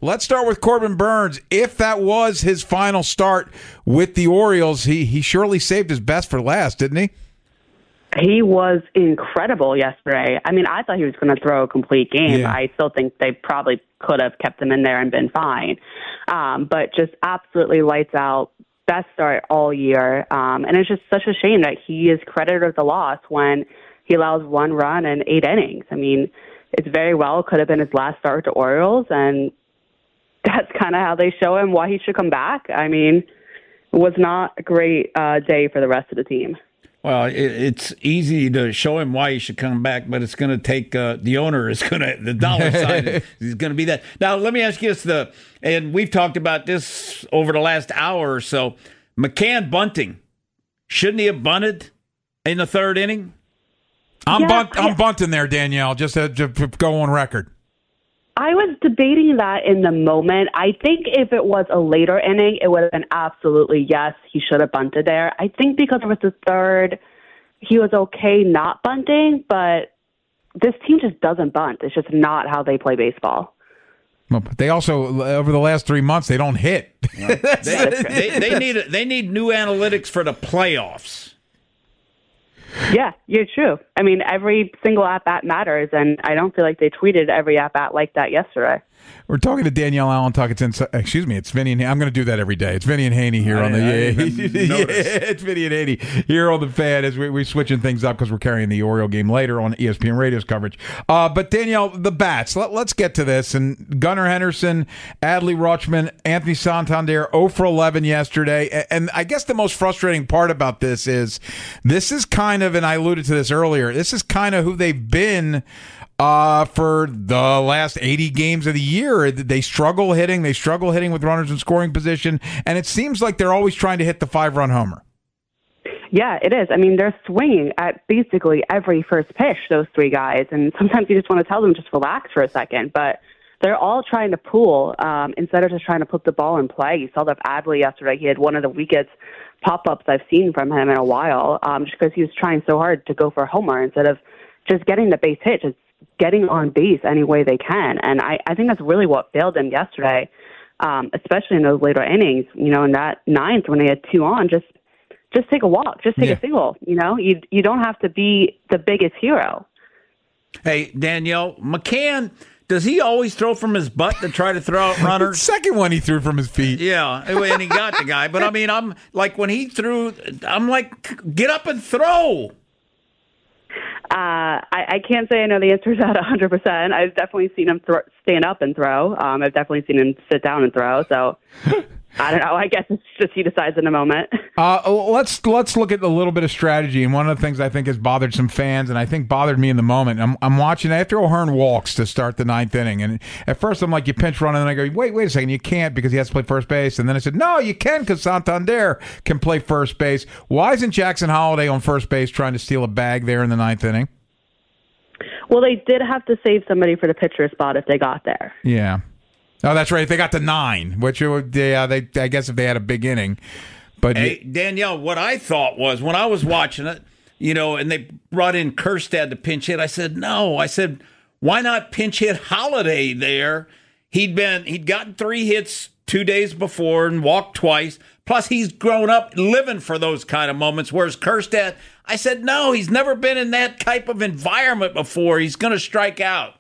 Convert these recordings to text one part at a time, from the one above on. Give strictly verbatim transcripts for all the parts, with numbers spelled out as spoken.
let's start with Corbin Burnes. If that was his final start with the Orioles, he, he surely saved his best for last, didn't he? He was incredible yesterday. I mean, I thought he was going to throw a complete game. Yeah. I still think they probably could have kept him in there and been fine. Um, but just absolutely lights out. Best start all year. Um, and it's just such a shame that he is credited with the loss when he allows one run in eight innings. I mean, it's very well could have been his last start with the Orioles, and that's kind of how they show him why he should come back. I mean, it was not a great uh, day for the rest of the team. Well, it, it's easy to show him why he should come back, but it's going to take uh, the owner is going to the dollar sign is, is going to be that. Now, let me ask you this: the and we've talked about this over the last hour or so. McCann bunting, shouldn't he have bunted in the third inning? I'm yeah, bunt, I'm I, bunting there, Danielle. Just to, to go on record. I was debating that in the moment. I think if it was a later inning, it would have been absolutely yes, he should have bunted there. I think because it was the third, he was okay not bunting, but this team just doesn't bunt. It's just not how they play baseball. Well, but they also, over the last three months, they don't hit. Yeah. they, they, they need they need new analytics for the playoffs. Yeah, you're true. I mean, every single at-bat matters, and I don't feel like they tweeted every at-bat like that yesterday. We're talking to Danielle Allen. Talk it's inside. Excuse me. It's Vinny and I'm going to do that every day. It's Vinny and Haney here I, on the. I Yeah, yeah, it's Vinny and Haney here on the Fan as we, we're switching things up because we're carrying the Oriole game later on E S P N Radio's coverage. Uh, but Danielle, the bats. Let, let's get to this. And Gunnar Henderson, Adley Rutschman, Anthony Santander, zero for eleven yesterday. And I guess the most frustrating part about this is this is kind of, and I alluded to this earlier. This is kind of who they've been. Uh, for the last eighty games of the year, they struggle hitting. They struggle hitting with runners in scoring position, and it seems like they're always trying to hit the five-run homer. Yeah, it is. I mean, they're swinging at basically every first pitch, those three guys, and sometimes you just want to tell them just relax for a second, but they're all trying to pull um, instead of just trying to put the ball in play. You saw that Adley yesterday. He had one of the weakest pop-ups I've seen from him in a while um, just because he was trying so hard to go for a homer instead of just getting the base hit, just getting on base any way they can. And I, I think that's really what failed them yesterday, um, especially in those later innings. You know, in that ninth when they had two on, just just take a walk, just take yeah. a single. You know, you you don't have to be the biggest hero. Hey, Danielle, McCann, does he always throw from his butt to try to throw out runners? Second one he threw from his feet. Yeah, and he got the guy. But, I mean, I'm like, when he threw, I'm like, get up and throw. Uh, I, I can't say I know the answer to that one hundred percent. I've definitely seen him thro- stand up and throw. Um, I've definitely seen him sit down and throw. So I don't know. I guess it's just he decides in a moment. Uh, let's let's look at a little bit of strategy. And one of the things I think has bothered some fans, and I think bothered me in the moment. I'm, I'm watching after O'Hearn walks to start the ninth inning, and at first I'm like, you pinch run, and then I go, wait, wait a second, you can't because he has to play first base. And then I said, no, you can because Santander can play first base. Why isn't Jackson Holliday on first base trying to steal a bag there in the ninth inning? Well, they did have to save somebody for the pitcher spot if they got there. Yeah. Oh, that's right. If they got to nine, which would, yeah, they, I guess if they had a big inning. But hey, Danielle, what I thought was when I was watching it, you know, and they brought in Kjerstad to pinch hit, I said, no. I said, why not pinch hit Holliday there? He'd been, he'd gotten three hits two days before and walked twice. Plus, he's grown up living for those kind of moments. Whereas Kjerstad, I said, no, he's never been in that type of environment before. He's going to strike out.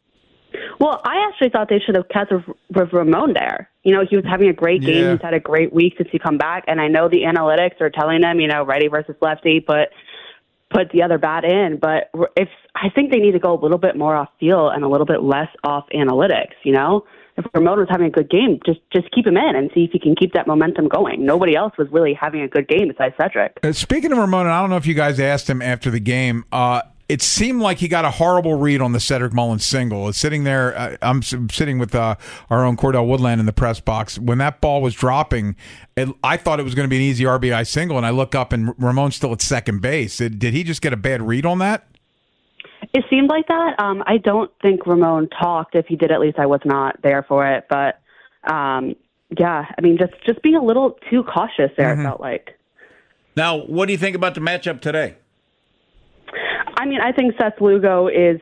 Well, I actually thought they should have kept with, with Ramon there. You know, he was having a great game. Yeah. He's had a great week since he come back. And I know the analytics are telling them, you know, righty versus lefty, put put the other bat in. But if I think they need to go a little bit more off field and a little bit less off analytics, you know? If Ramon was having a good game, just just keep him in and see if he can keep that momentum going. Nobody else was really having a good game besides Cedric. Uh, speaking of Ramon, I don't know if you guys asked him after the game, uh, it seemed like he got a horrible read on the Cedric Mullins single. It's sitting there, uh, I'm s- sitting with uh, our own Cordell Woodland in the press box. When that ball was dropping, it, I thought it was going to be an easy R B I single, and I look up and Ramon's still at second base. It, did he just get a bad read on that? It seemed like that. Um, I don't think Ramon talked. If he did, at least I was not there for it. But, um, yeah, I mean, just, just being a little too cautious there, Mm-hmm. it felt like. Now, what do you think about the matchup today? I mean, I think Seth Lugo is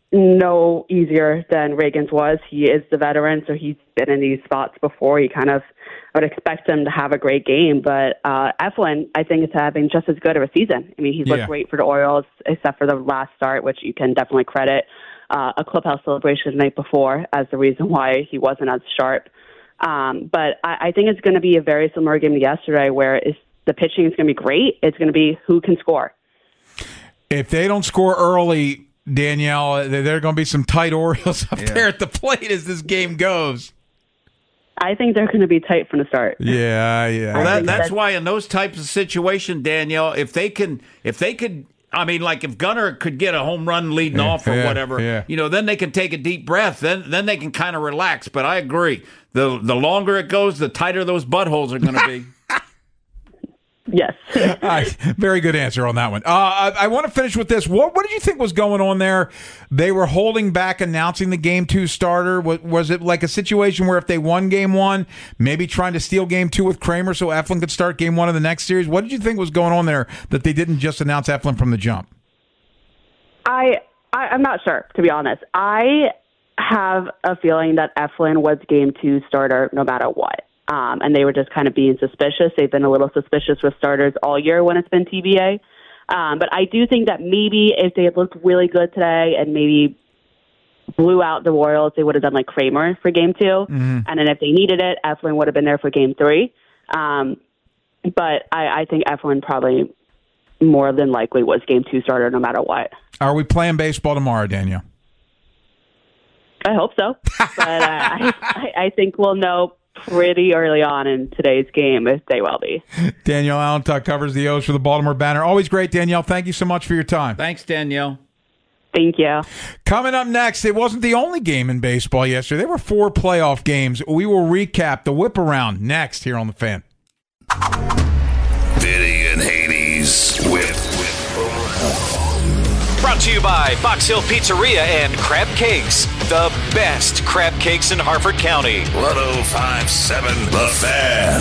no easier than Reagan's was. He is the veteran, so he's been in these spots before. He kind of, I would expect him to have a great game, but uh, Eflin, I think, is having just as good of a season. I mean, he's looked Yeah. great for the Orioles, except for the last start, which you can definitely credit uh, a clubhouse celebration the night before as the reason why he wasn't as sharp. Um, but I, I think it's going to be a very similar game to yesterday, where it's, the pitching is going to be great. It's going to be who can score. If they don't score early, Danielle, there are going to be some tight Orioles up Yeah. there at the plate as this game goes. I think they're going to be tight from the start. Yeah, yeah. Well, that, think that's that's- why in those types of situations, Danielle, if they can, if they could, I mean, like if Gunnar could get a home run leading Yeah, off or yeah, whatever, yeah. you know, then they can take a deep breath. Then, then they can kind of relax. But I agree, the the longer it goes, the tighter those buttholes are going to be. Yes. All right. Very good answer on that one. Uh, I, I want to finish with this. What What did you think was going on there? They were holding back announcing the game two starter. Was, was it like a situation where if they won game one, maybe trying to steal game two with Kramer so Eflin could start game one of the next series? What did you think was going on there that they didn't just announce Eflin from the jump? I, I I'm not sure, to be honest. I have a feeling that Eflin was game two starter no matter what. Um, and they were just kind of being suspicious. They've been a little suspicious with starters all year when it's been T B A. Um, but I do think that maybe if they had looked really good today and maybe blew out the Royals, they would have done like Kramer for game two. Mm-hmm. And then if they needed it, Eflin would have been there for game three. Um, but I, I think Eflin probably more than likely was game two starter no matter what. Are we playing baseball tomorrow, Danielle? I hope so. But uh, I, I, I think we'll know pretty early on in today's game if they will be. Danielle Allentuck covers the O's for the Baltimore Banner. Always great, Danielle. Thank you so much for your time. Thanks, Danielle. Thank you. Coming up next, it wasn't the only game in baseball yesterday. There were four playoff games. We will recap the whip around next here on The Fan. Vinny and Haney's Whip. Brought to you by Box Hill Pizzeria and Crab Cakes, the best crab cakes in Harford County. one oh five point seven The Fan.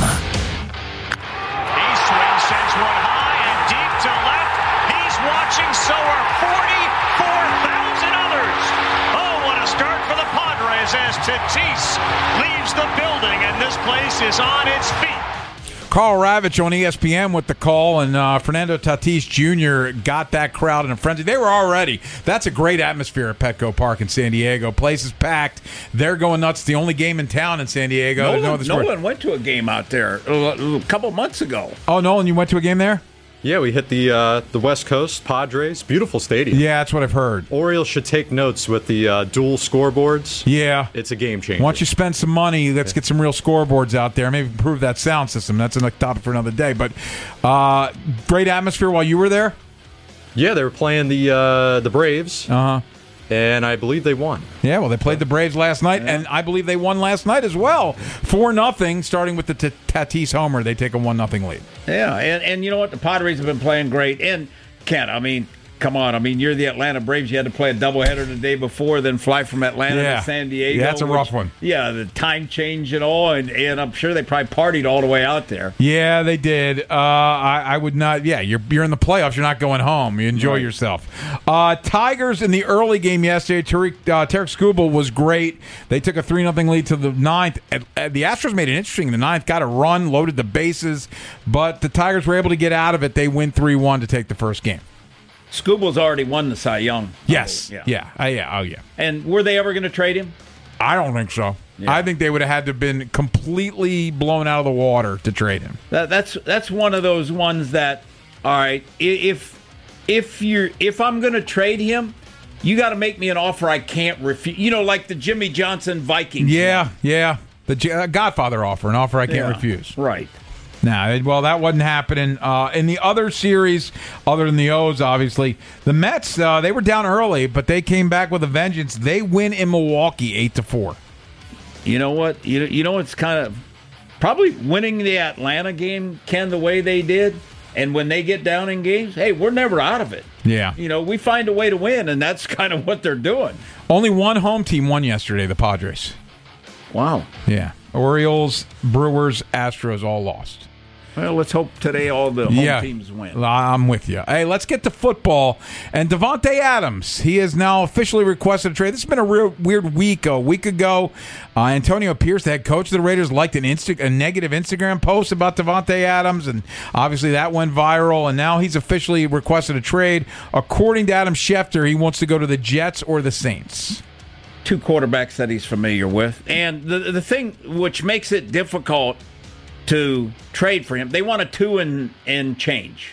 He swings, sends one high and deep to left. He's watching, so are forty-four thousand others. Oh, what a start for the Padres as Tatis leaves the building and this place is on its feet. Carl Ravitch on E S P N with the call, and uh, Fernando Tatis Junior got that crowd in a frenzy. They were already. That's a great atmosphere at Petco Park in San Diego. Place is packed. They're going nuts. It's the only game in town in San Diego. Nolan, no, Nolan went to a game out there a, a couple months ago. Oh, Nolan, you went to a game there? Yeah, we hit the uh, the West Coast, Padres. Beautiful stadium. Yeah, that's what I've heard. Orioles should take notes with the uh, dual scoreboards. Yeah. It's a game changer. Once you spend some money, let's get some real scoreboards out there. Maybe improve that sound system. That's a topic for another day. But uh, great atmosphere while you were there? Yeah, they were playing the uh, the Braves, Uh-huh. and I believe they won. Yeah, well, they played the Braves last night, and I believe they won last night as well. four nothing, starting with the t- Tatis homer. They take a one nothing lead. Yeah, and, and you know what? The Padres have been playing great. And, Kent, I mean, come on. I mean, you're the Atlanta Braves. You had to play a doubleheader the day before, then fly from Atlanta Yeah. to San Diego. Yeah, that's a which- rough one. Yeah, the time change and all, and, and I'm sure they probably partied all the way out there. Yeah, they did. Uh, I, I would not. Yeah, you're you're in the playoffs. You're not going home. You enjoy Right. yourself. Uh, Tigers in the early game yesterday. Tarek, uh, Tarek Skubal was great. They took a three nothing lead to the ninth. And, uh, the Astros made it interesting in the ninth. Got a run, loaded the bases, but the Tigers were able to get out of it. They win three one to take the first game. Scubal's already won the Cy Young. Yes. Yeah. Yeah. Uh, yeah. Oh, yeah. And were they ever going to trade him? I don't think so. Yeah. I think they would have had to have been completely blown out of the water to trade him. That, that's that's one of those ones that, all right, i- if if you're if I'm going to trade him, you got to make me an offer I can't refuse. You know, like the Jimmy Johnson Vikings. Yeah. Yeah. The J- uh, Godfather offer, an offer I can't Yeah. refuse. Right. Nah, well, that wasn't happening. Uh, in the other series, other than the O's, obviously, the Mets, uh, they were down early, but they came back with a vengeance. They win in Milwaukee eight to four. You know what? You you know it's kind of probably winning the Atlanta game, Ken, the way they did. And when they get down in games, hey, we're never out of it. Yeah. You know, we find a way to win, and that's kind of what they're doing. Only one home team won yesterday, the Padres. Wow. Yeah. Orioles, Brewers, Astros all lost. Well, let's hope today all the home yeah, teams win. I'm with you. Hey, let's get to football. And Davante Adams, he has now officially requested a trade. This has been a real weird week. A week ago, uh, Antonio Pierce, the head coach of the Raiders, liked an Insta- a negative Instagram post about Davante Adams, and obviously that went viral. And now he's officially requested a trade. According to Adam Schefter, he wants to go to the Jets or the Saints. Two quarterbacks that he's familiar with. And the the thing which makes it difficult to trade for him, they want a two and, and change.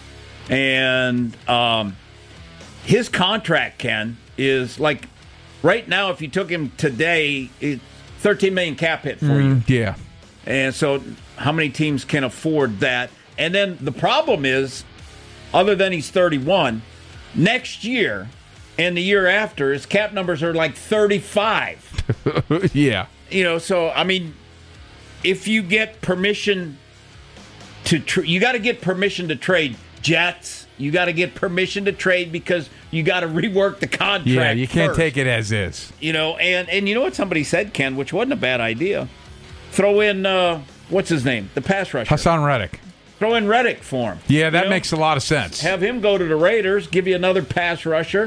And um, his contract, Ken, is like right now, if you took him today, it's thirteen million dollars cap hit for Mm, you. yeah. And so how many teams can afford that? And then the problem is, other than he's thirty-one, next year and the year after, his cap numbers are like thirty-five. yeah. You know, so, I mean, if you get permission to, tra- you got to get permission to trade Jets. You got to get permission to trade because you got to rework the contract. Yeah, you can't first. take it as is. You know, and, and you know what somebody said, Ken, which wasn't a bad idea? Throw in, uh, what's his name? The pass rusher. Hassan Reddick. Throw in Reddick for him. Yeah, that You know? makes a lot of sense. Have him go to the Raiders, give you another pass rusher.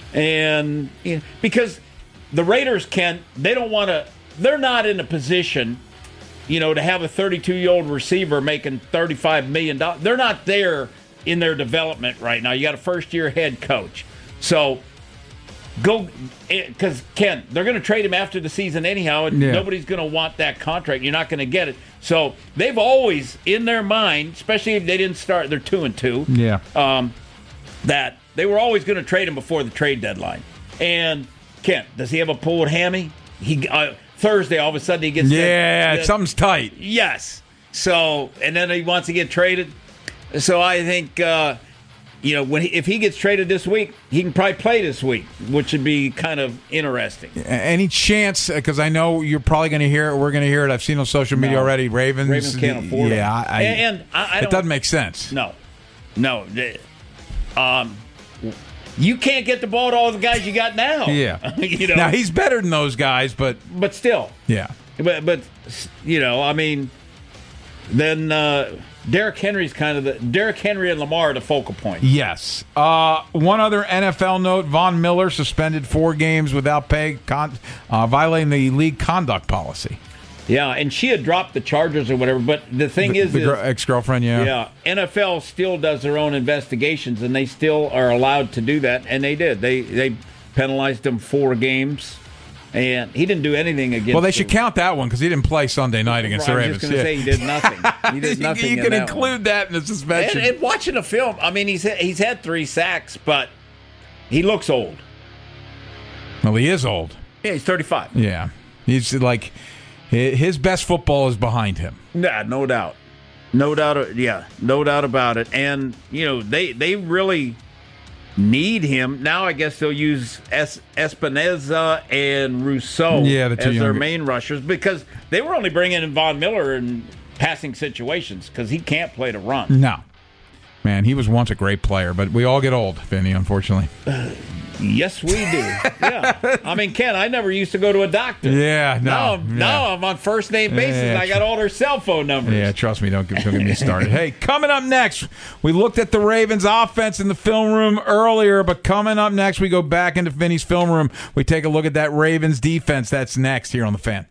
And you know, because the Raiders can, they don't want to, they're not in a position, you know, to have a thirty-two-year-old receiver making thirty-five million dollars. They're not there in their development right now. You got a first-year head coach. So go, because Ken, they're going to trade him after the season anyhow, and Yeah. nobody's going to want that contract. You're not going to get it. So they've always, in their mind, especially if they didn't start, they're two and two. Yeah. Um, that they were always going to trade him before the trade deadline. And Kent, does he have a pulled hammy? He uh, Thursday, all of a sudden he gets Yeah, that, something's tight. Yes. So, and then he wants to get traded. So I think, uh, you know, when he, if he gets traded this week, he can probably play this week, which would be kind of interesting. Any chance, because I know you're probably going to hear it, we're going to hear it, I've seen on social media No. already, Ravens. Ravens can't afford yeah, him. I, And- and I- I it don't- doesn't make sense. No. No. The- Um, you can't get the ball to all the guys you got now. Yeah. you know, Now, he's better than those guys, but but still. yeah. But, but you know, I mean, then uh, Derrick Henry's kind of the Derrick Henry and Lamar are the focal point. Yes. Uh, one other N F L note, Von Miller suspended four games without pay, con- uh, violating the league conduct policy. Yeah, and she had dropped the charges or whatever. But the thing The, is, the is gr- ex-girlfriend, yeah. yeah, N F L still does their own investigations, and they still are allowed to do that, and they did. They they penalized him four games, and he didn't do anything against. Well, they should the, count that one because he didn't play Sunday night against I the was Ravens. just going to Yeah. say he did nothing. He did nothing. you in can that include one. that in the suspension. And, and watching the film, I mean, he's he's had three sacks, but he looks old. well, he is old. Yeah, he's thirty-five. Yeah. He's like, his best football is behind him. Yeah, no doubt. No doubt. Yeah, no doubt about it. And, you know, they, they really need him. Now I guess they'll use es- Espinoza and Rousseau Yeah, the two as their younger- main rushers because they were only bringing in Von Miller in passing situations because he can't play the run. No. Man, he was once a great player, but we all get old, Vinny, unfortunately. Yes, we do. Yeah. I mean, Ken, I never used to go to a doctor. Yeah, no. Now, yeah. now I'm on first name basis. Yeah, and I got all their cell phone numbers. Yeah, trust me, don't, get- don't get me started. Hey, coming up next, we looked at the Ravens offense in the film room earlier, but coming up next, we go back into Vinny's film room. We take a look at that Ravens defense. That's next here on The Fan.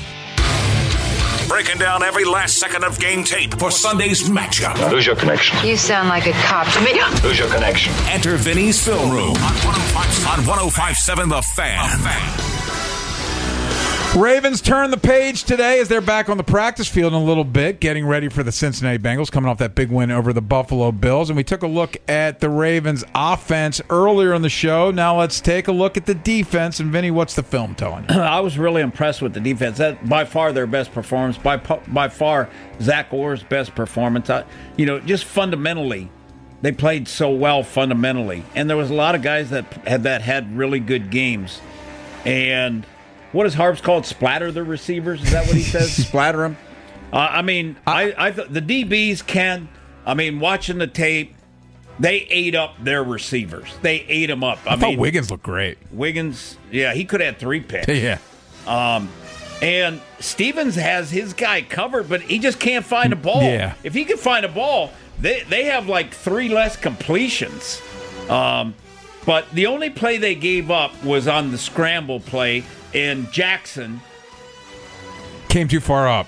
Breaking down every last second of game tape for Sunday's matchup. Lose your connection. You sound like a cop to me. Lose your connection. Enter Vinny's film room on one oh five point seven The Fan. The Fan. Ravens turn the page today as they're back on the practice field in a little bit, getting ready for the Cincinnati Bengals, coming off that big win over the Buffalo Bills. And we took a look at the Ravens' offense earlier in the show. Now let's take a look at the defense. And, Vinny, what's the film telling you? I was really impressed with the defense. That by far their best performance. By by far Zach Orr's best performance. I, you know, just fundamentally, they played so well fundamentally, and there was a lot of guys that had that had really good games. And what does Harps call it? Splatter the receivers? Is that what he says? Splatter them. Uh, I mean, I, I th- the D Bs can. I mean, watching the tape, they ate up their receivers. They ate them up. I, I thought mean, Wiggins looked great. Wiggins, yeah, he could have had three picks. Yeah. And Stevens has his guy covered, but he just can't find a ball. Yeah. If he can find a ball, they, they have like three less completions. Um, but the only play they gave up was on the scramble play, and Jackson came too far up.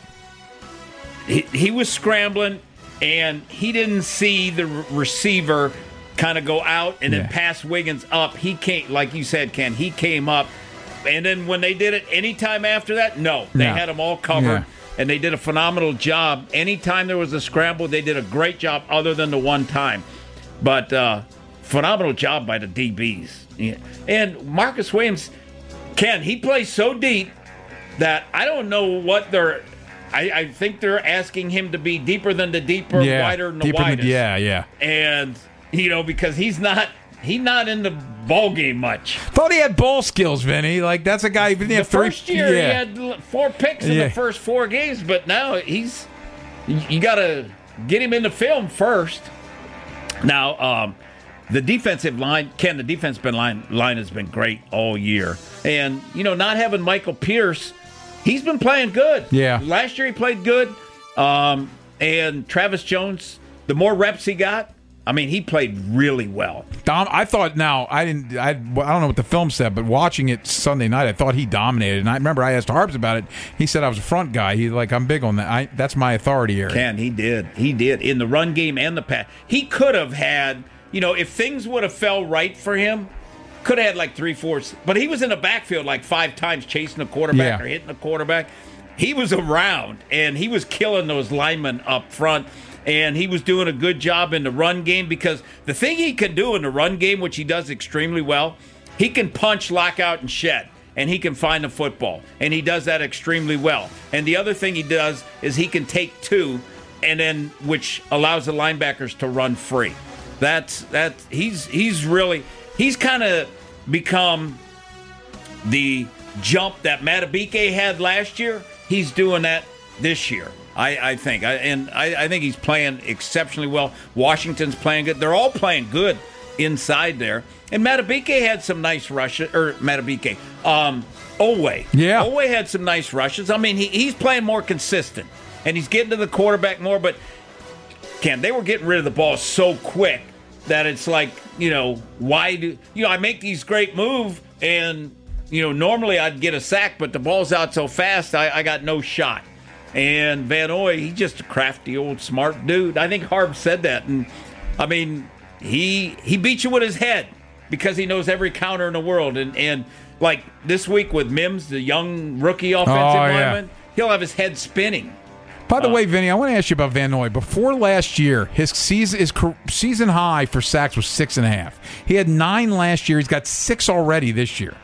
He, he was scrambling, and he didn't see the re- receiver kind of go out and Yeah. then pass Wiggins up. He came, like you said, Ken, he came up. And then when they did it anytime after that, no. They No. had them all covered, Yeah. and they did a phenomenal job. Anytime there was a scramble, they did a great job other than the one time. But uh, phenomenal job by the D Bs. Yeah. And Marcus Williams, Ken, he plays so deep that I don't know what they're – I think they're asking him to be deeper than the deeper, Yeah, wider than the deeper than- widest. yeah, yeah. And, you know, because he's not – He's not in the ball game much. Thought he had ball skills, Vinny. Like, that's a guy who didn't The have three. first year yeah. he had l- four picks in Yeah. the first four games, but now he's you, you got to get him in the film first. Now, um, the defensive line, Ken, the defensive line line has been great all year, and you know, not having Michael Pierce, he's been playing good. Yeah. Last year he played good, um, and Travis Jones, the more reps he got, I mean, he played really well. Dom, I thought now I didn't. I, I don't know what the film said, but watching it Sunday night, I thought he dominated. And I remember I asked Harbs about it. He said I was a front guy. He's like, I'm big on that. I, that's my authority area. Ken, he did. He did in the run game and the pass. He could have had, you know, if things would have fell right for him, could have had like three, four. But he was in the backfield like five times chasing the quarterback Yeah. or hitting the quarterback. He was around and he was killing those linemen up front. And he was doing a good job in the run game because the thing he can do in the run game, which he does extremely well, he can punch, lock out, and shed. And he can find the football. And he does that extremely well. And the other thing he does is he can take two, and then which allows the linebackers to run free. That's that he's he's really he's kind of become the jump that Matabike had last year. He's doing that this year. I, I think, I, and I, I think he's playing exceptionally well. Washington's playing good. They're all playing good inside there. And Matabike had some nice rushes, or Matabike, um, Owe. Yeah. Owe had some nice rushes. I mean, he, he's playing more consistent, and he's getting to the quarterback more. But Ken, they were getting rid of the ball so quick that it's like, you know, why do you know? I make these great moves, and you know, normally I'd get a sack, but the ball's out so fast, I, I got no shot. And Van Noy, he's just a crafty old smart dude. I think Harb said that. And, I mean, he he beats you with his head because he knows every counter in the world. And, and like, this week with Mims, the young rookie offensive Oh, yeah. lineman, he'll have his head spinning. By the way, Vinny, I want to ask you about Van Noy. Before last year, his season his car- season high for sacks was six and a half. He had nine last year. He's got six already this year.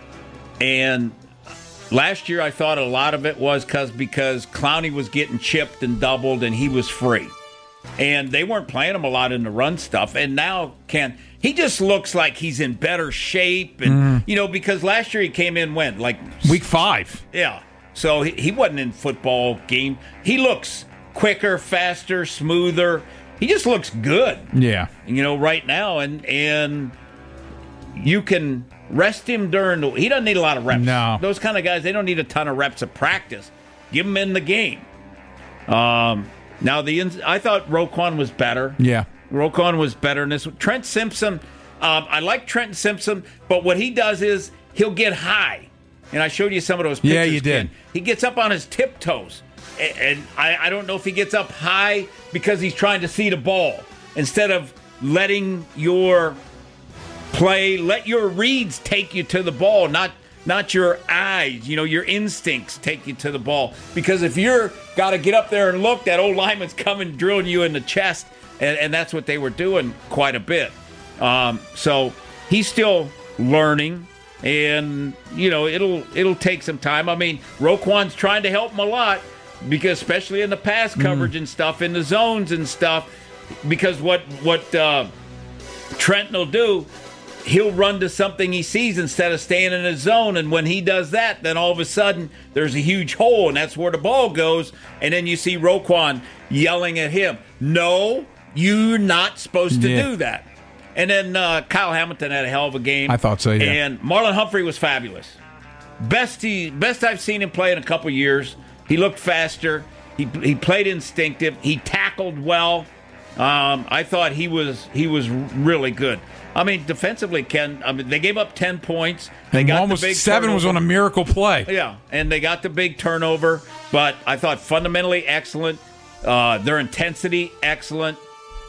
And last year, I thought a lot of it was cause, because Clowney was getting chipped and doubled, and he was free. And they weren't playing him a lot in the run stuff. And now, Ken, he just looks like he's in better shape. And, Mm. you know, because last year he came in when? Like Week five. Yeah. So he, he wasn't in football game. He looks quicker, faster, smoother. He just looks good. Yeah. You know, right now. And and you can rest him during the – he doesn't need a lot of reps. No. Those kind of guys, they don't need a ton of reps of practice. Give him in the game. Um, now, the ins- I thought Roquan was better. Yeah. Roquan was better in this. Trent Simpson, um, I like Trent Simpson, but what he does is he'll get high. And I showed you some of those pictures. Yeah, you did. Ken. He gets up on his tiptoes. And, and I, I don't know if he gets up high because he's trying to see the ball instead of letting your play, let your reads take you to the ball, not not your eyes, you know, your instincts take you to the ball. Because if you're got to get up there and look, that old lineman's coming, drilling you in the chest, and, and that's what they were doing quite a bit. Um, so he's still learning, and you know, it'll it'll take some time. I mean, Roquan's trying to help him a lot, because especially in the pass coverage mm. and stuff, in the zones and stuff, because what what uh, Trenton will do, he'll run to something he sees instead of staying in his zone. And when he does that, then all of a sudden there's a huge hole, and that's where the ball goes. And then you see Roquan yelling at him, no, you're not supposed to yeah. do that. And then uh, Kyle Hamilton had a hell of a game. I thought so, yeah. And Marlon Humphrey was fabulous. best he best I've seen him play in a couple years. He looked faster. He he played instinctive. He tackled well. Um, I thought he was he was really good. I mean, defensively, Ken. I mean, they gave up ten points. They and got almost the big seven turnover. was on a miracle play. Yeah, and they got the big turnover. But I thought fundamentally excellent. Uh, their intensity excellent,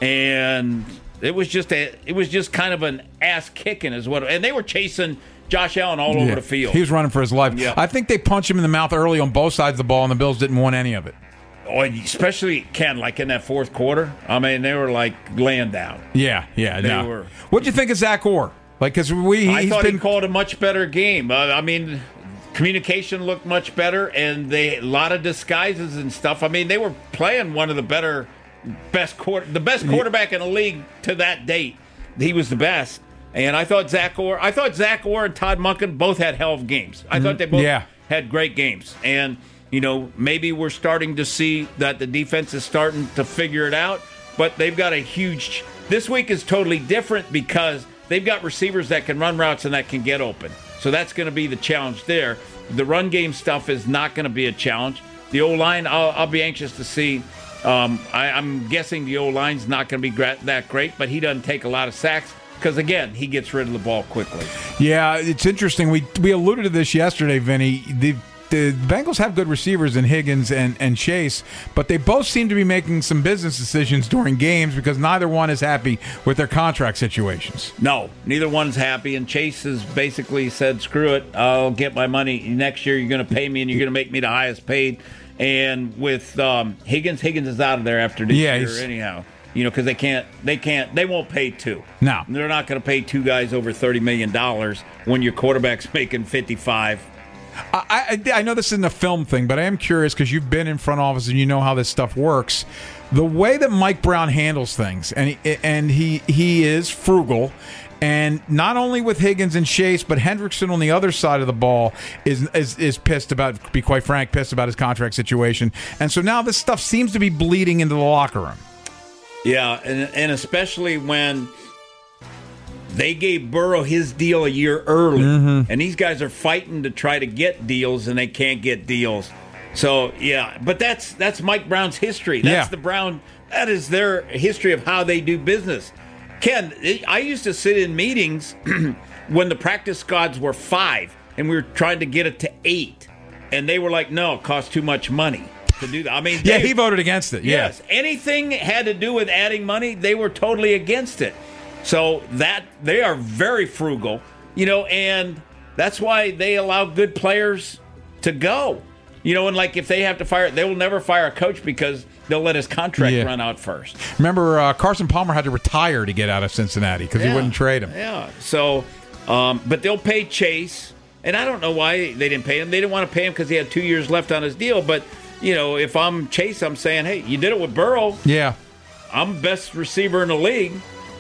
and it was just a it was just kind of an ass kicking is what. And they were chasing Josh Allen all Yeah. over the field. He was running for his life. Yeah. I think they punched him in the mouth early on both sides of the ball, and the Bills didn't want any of it. Oh, and especially Ken, like in that fourth quarter. I mean, they were like laying down. Yeah, yeah. They no. were. What'd you think of Zach Orr? Like, because we, I he's thought been he called a much better game. Uh, I mean, communication looked much better, and they a lot of disguises and stuff. I mean, they were playing one of the better, best quarter, the best quarterback in the league to that date. He was the best, and I thought Zach Orr. I thought Zach Orr and Todd Monken both had hell of games. I thought they both Yeah. had great games, and you know, maybe we're starting to see that the defense is starting to figure it out. But they've got a huge. This week is totally different because they've got receivers that can run routes and that can get open. So that's going to be the challenge there. The run game stuff is not going to be a challenge. The O-line, I'll, I'll be anxious to see. Um, I, I'm guessing the O-line's not going to be gra- that great, but he doesn't take a lot of sacks because, again, he gets rid of the ball quickly. Yeah, it's interesting. We we alluded to this yesterday, Vinny. The the Bengals have good receivers in Higgins and, and Chase, but they both seem to be making some business decisions during games because neither one is happy with their contract situations. No, neither one's happy, and Chase has basically said, screw it, I'll get my money. Next year you're going to pay me, and you're going to make me the highest paid. And with um, Higgins, Higgins is out of there after this Yeah, year he's- anyhow. You know, because they can't, they can't, they won't pay two. No. They're not going to pay two guys over thirty million dollars when your quarterback's making fifty-five. I, I, I know this isn't a film thing, but I am curious because you've been in front office and you know how this stuff works. The way that Mike Brown handles things, and he, and he he is frugal, and not only with Higgins and Chase, but Hendrickson on the other side of the ball is is, is pissed about, to be quite frank, pissed about his contract situation, and so now this stuff seems to be bleeding into the locker room. Yeah, and and especially when they gave Burrow his deal a year early, Mm-hmm. and these guys are fighting to try to get deals, and they can't get deals. So yeah, but that's that's Mike Brown's history. That's Yeah. the Brown. That is their history of how they do business. Ken, I used to sit in meetings when the practice squads were five, and we were trying to get it to eight, and they were like, "No, it costs too much money to do that." I mean, Yeah, they- he voted against it. Yeah. Yes, anything had to do with adding money, they were totally against it. So that they are very frugal, you know, and that's why they allow good players to go. You know, and like if they have to fire, they will never fire a coach because they'll let his contract Yeah. run out first. Remember, uh, Carson Palmer had to retire to get out of Cincinnati because he Yeah. wouldn't trade him. Yeah. So, um, but they'll pay Chase, and I don't know why they didn't pay him. They didn't want to pay him because he had two years left on his deal. But you know, if I'm Chase, I'm saying, hey, you did it with Burrow. Yeah. I'm best receiver in the league.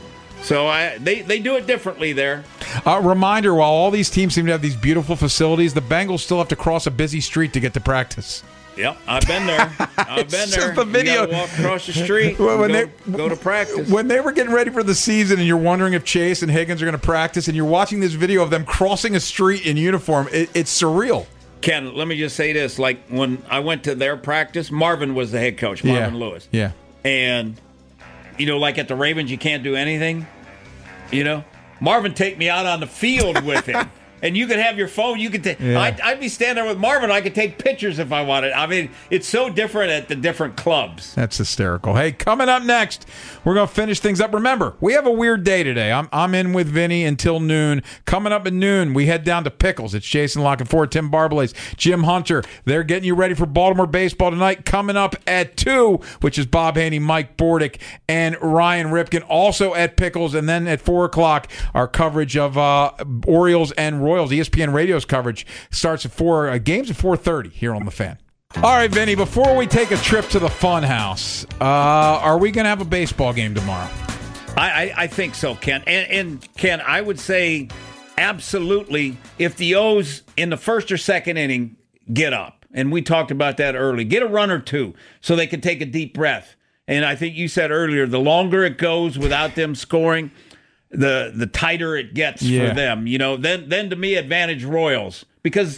So I they, they do it differently there. Uh, reminder, while all these teams seem to have these beautiful facilities, the Bengals still have to cross a busy street to get to practice. Yep, I've been there. I've It's been just there. the video- You gotta walk across the street. When- when and go, they- go to practice. When they were getting ready for the season and you're wondering if Chase and Higgins are going to practice and you're watching this video of them crossing a street in uniform, it, it's surreal. Ken, let me just say this: like when I went to their practice, Marvin was the head coach, Marvin yeah. Lewis. Yeah. And you know, like at the Ravens, you can't do anything. You know, Marvin take me out on the field with him, and you could have your phone. You could take. Yeah. I'd, I'd be standing there with Marvin. I could take pictures if I wanted. I mean, it's so different at the different clubs. That's hysterical. Hey, coming up next, we're going to finish things up. Remember, we have a weird day today. I'm I'm in with Vinny until noon. Coming up at noon, we head down to Pickles. It's Jason Lockenford, Tim Barbalace, Jim Hunter. They're getting you ready for Baltimore baseball tonight. Coming up at two, which is Bob Haney, Mike Bordick, and Ryan Ripken. Also at Pickles. And then at four o'clock, our coverage of uh, Orioles and Royals. E S P N Radio's coverage starts at four. Uh, games at four thirty here on The Fan. All right, Vinny, before we take a trip to the fun house, uh, are we going to have a baseball game tomorrow? I, I, I think so, Ken. And, and Ken, I would say absolutely if the O's in the first or second inning get up, and we talked about that early, get a run or two so they can take a deep breath. And I think you said earlier, the longer it goes without them scoring, the the tighter it gets Yeah. for them. You know, then then to me, advantage Royals because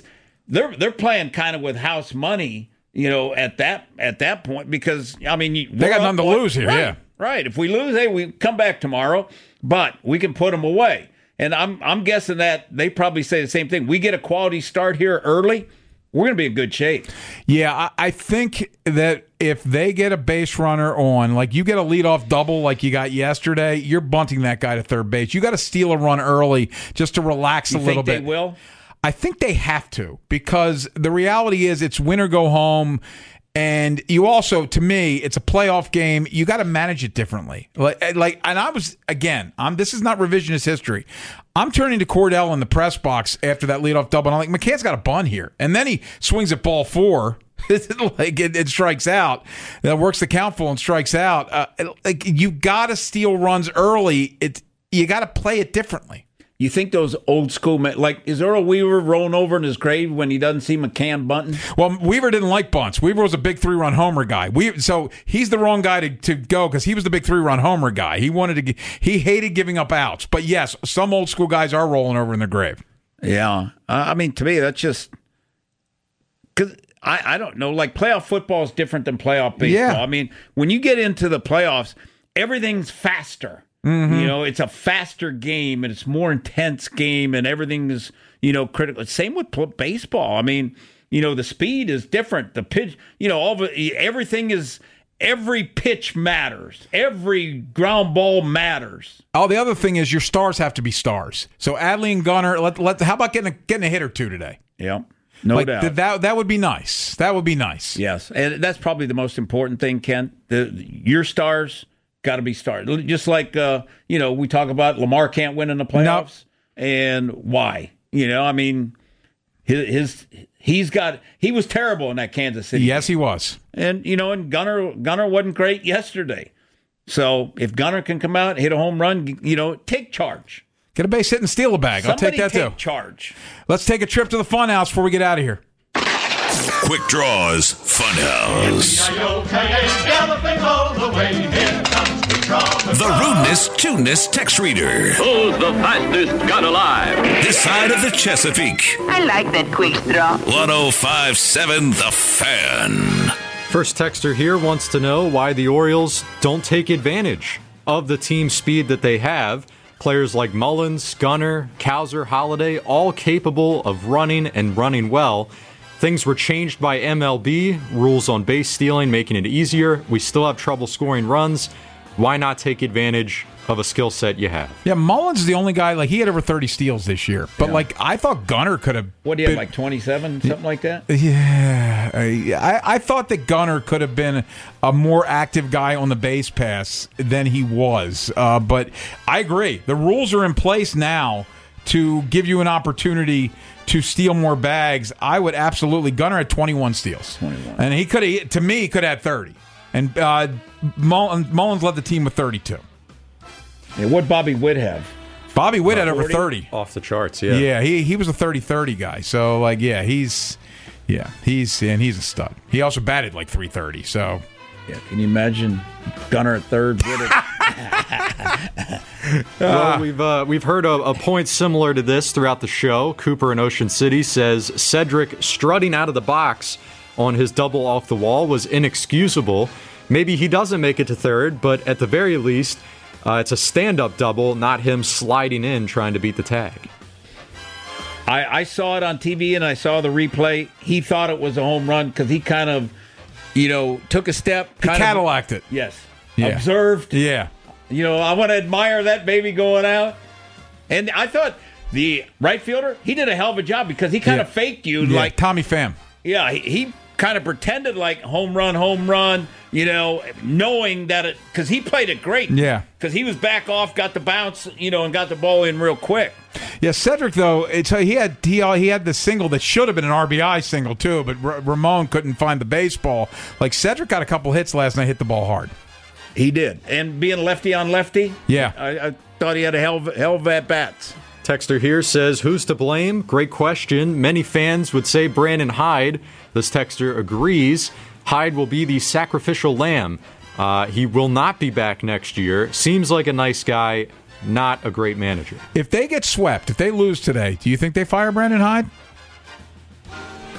they're they're playing kind of with house money, you know, at that at that point because I mean you, they got nothing to lose here. Right, yeah, right. If we lose, hey, we come back tomorrow, but we can put them away. And I'm I'm guessing that they probably say the same thing. We get a quality start here early, we're going to be in good shape. Yeah, I, I think that if they get a base runner on, like you get a leadoff double like you got yesterday, you're bunting that guy to third base. You got to steal a run early just to relax you a little think bit. They will? I think they have to because the reality is it's win or go home. And you also, to me, it's a playoff game. You got to manage it differently. Like, like, and I was again. I'm. This is not revisionist history. I'm turning to Cordell in the press box after that leadoff double. And I'm like, McCann's got a bunt here, and then he swings at ball four. like it, it strikes out. That works the count full and strikes out. Uh, like you got to steal runs early. It you got to play it differently. You think those old school men, like, is Earl Weaver rolling over in his grave when he doesn't see McCann bunting? Well, Weaver didn't like bunts. Weaver was a big three-run homer guy. We, so he's the wrong guy to, to go because he was the big three-run homer guy. He wanted to. He hated giving up outs. But yes, some old school guys are rolling over in their grave. Yeah, I mean, to me, that's just because I, I don't know. Like playoff football is different than playoff baseball. Yeah. I mean, when you get into the playoffs, everything's faster. Mm-hmm. You know, it's a faster game and it's more intense game and everything is, you know, critical. Same with pl- baseball. I mean, you know, the speed is different. The pitch, you know, all the, everything is, every pitch matters. Every ground ball matters. Oh, the other thing is your stars have to be stars. So Adley and Gunnar, let, let, how about getting a, getting a hit or two today? Yeah, no like, doubt. Th- that, that would be nice. That would be nice. Yes, and that's probably the most important thing, Ken. The, your stars got to be started. Just like, uh, you know, we talk about Lamar can't win in the playoffs. Nope. And why? You know, I mean, his, his he's got, he was terrible in that Kansas City Yes, game. he was. And, you know, and Gunnar, Gunnar wasn't great yesterday. So if Gunnar can come out, hit a home run, you know, take charge. Get a base hit and steal a bag. Somebody I'll take that take too. charge. Let's take a trip to the Funhouse before we get out of here. Quick Draws Funhouse. The rudeness, tuneness text reader. Who's the fastest gun alive? This side of the Chesapeake. I like that quick draw. one oh five point seven The Fan. First texter here wants to know why the Orioles don't take advantage of the team speed that they have. Players like Mullins, Gunnar, Cowser, Holiday, all capable of running and running well. Things were changed by M L B, rules on base stealing, making it easier. We still have trouble scoring runs. Why not take advantage of a skill set you have? Yeah, Mullins is the only guy, like, he had over thirty steals this year. But, Yeah. like, I thought Gunnar could have. What do you have, like twenty-seven, something like that? Yeah. I, I thought that Gunnar could have been a more active guy on the base pass than he was. Uh, but I agree. The rules are in place now to give you an opportunity to steal more bags. I would absolutely. Gunnar had twenty-one steals. twenty-one. And he could have, to me, he could have had thirty. And uh, Mullins, Mullins led the team with thirty-two. Yeah, what'd Bobby Witt have? Bobby Witt had over forty? thirty. Off the charts, yeah. Yeah, he he was a thirty thirty guy. So, like, yeah, he's, yeah, he's, and he's a stud. He also batted like three thirty, so. Yeah, can you imagine Gunnar at third? Witt at- Well, we've uh, we've heard a, a point similar to this throughout the show. Cooper in Ocean City says Cedric strutting out of the box on his double off the wall was inexcusable. Maybe he doesn't make it to third, but at the very least, uh, it's a stand-up double, not him sliding in trying to beat the tag. I, I saw it on T V and I saw the replay. He thought it was a home run because he kind of, you know, took a step. He kind Cadillac'd of, it. Yes. Yeah. Observed. Yeah. You know, I want to admire that baby going out. And I thought the right fielder, he did a hell of a job because he kind Yeah. of faked you. Yeah, Like, Tommy Pham. yeah, he, he kind of pretended like home run, home run, you know, knowing that it, because he played it great. Yeah. Because he was back off, got the bounce, you know, and got the ball in real quick. Yeah, Cedric, though, it's, he had he, he had the single that should have been an R B I single, too, but R- Ramon couldn't find the baseball. Like, Cedric got a couple hits last night, hit the ball hard. He did. And being lefty on lefty, Yeah. I, I thought he had a hell of, hell of at bats. Texter here says, who's to blame? Great question. Many fans would say Brandon Hyde. This texter agrees. Hyde will be the sacrificial lamb. Uh, he will not be back next year. Seems like a nice guy, not a great manager. If they get swept, if they lose today, do you think they fire Brandon Hyde?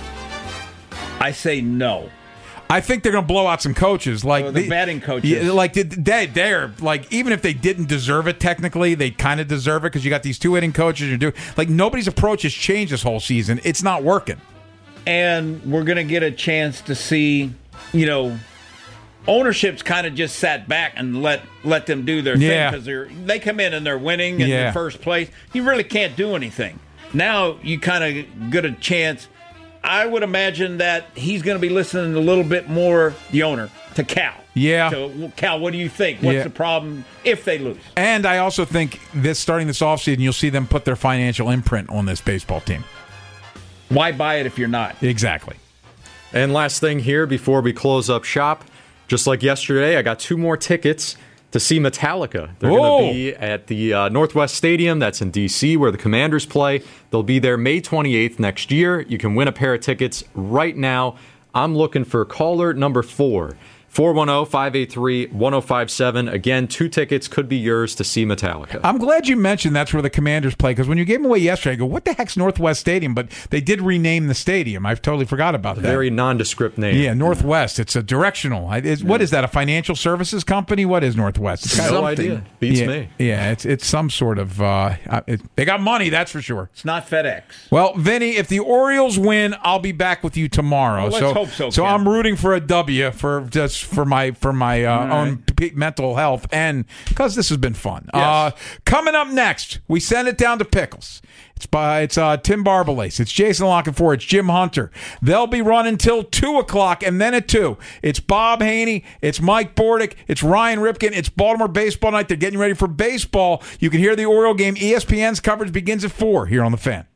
I say no. I think they're going to blow out some coaches, like oh, the, the batting coaches. Yeah, like they, they're like even if they didn't deserve it technically, they kind of deserve it because you got these two hitting coaches. You do like nobody's approach has changed this whole season. It's not working, and we're going to get a chance to see, you know, ownership's kind of just sat back and let let them do their yeah. thing because they're they come in and they're winning in yeah. the first place. You really can't do anything. Now you kind of get a chance. I would imagine that he's going to be listening a little bit more, the owner, to Cal. Yeah. So, Cal, what do you think? What's yeah. the problem if they lose? And I also think this starting this offseason, you'll see them put their financial imprint on this baseball team. Why buy it if you're not? Exactly. And last thing here before we close up shop, just like yesterday, I got two more tickets to see Metallica. They're going to be at the uh, Northwest Stadium. That's in D C where the Commanders play. They'll be there May twenty-eighth next year. You can win a pair of tickets right now. I'm looking for caller number four. four one zero, five eight three, one zero five seven. Again, two tickets could be yours to see Metallica. I'm glad you mentioned that's where the Commanders play, because when you gave them away yesterday, I go, what the heck's Northwest Stadium? But they did rename the stadium. I've totally forgot about that. Very nondescript name. Yeah, Northwest. It's a directional. It's, what is that, a financial services company? What is Northwest? It's no idea. Beats yeah, me. Yeah, it's it's some sort of... Uh, it, they got money, that's for sure. It's not FedEx. Well, Vinny, if the Orioles win, I'll be back with you tomorrow. Well, let's so, hope so, So Ken. I'm rooting for a W for just for my... For my uh, right. own p- mental health, and because this has been fun. Yes. Uh, coming up next, we send it down to Pickles. It's by it's uh, Tim Barbalace. It's Jason Lockenford. It's Jim Hunter. They'll be running till two o'clock, and then at two, it's Bob Haney. It's Mike Bordick. It's Ryan Ripken. It's Baltimore Baseball Night. They're getting ready for baseball. You can hear the Oriole game. E S P N's coverage begins at four here on The Fan.